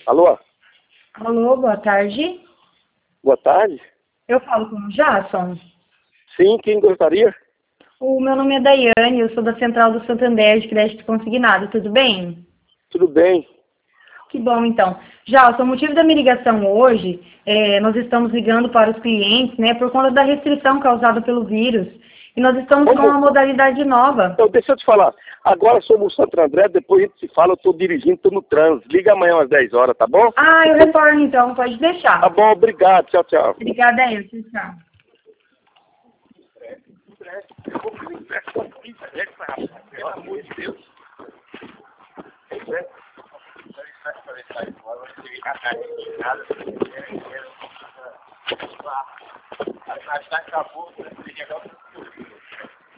Alô? Alô, boa tarde. Boa tarde. Eu falo com o Jason. Sim, quem gostaria? O meu nome é Daiane, eu sou da Central do Santander de Crédito Consignado, tudo bem? Tudo bem. Que bom, então. Jason, o motivo da minha ligação hoje, nós estamos ligando para os clientes, né, por conta da restrição causada pelo vírus. E nós estamos com uma modalidade nova. Então, deixa eu te falar. Agora somos o Santo André, depois a gente se fala, eu estou dirigindo, estou no trânsito. Liga amanhã às 10 horas, tá bom? Ah, eu retorno então, pode deixar. Tá bom, obrigado. Tchau, tchau. Obrigada aí, tchau. Pelo amor de Deus. Acabou,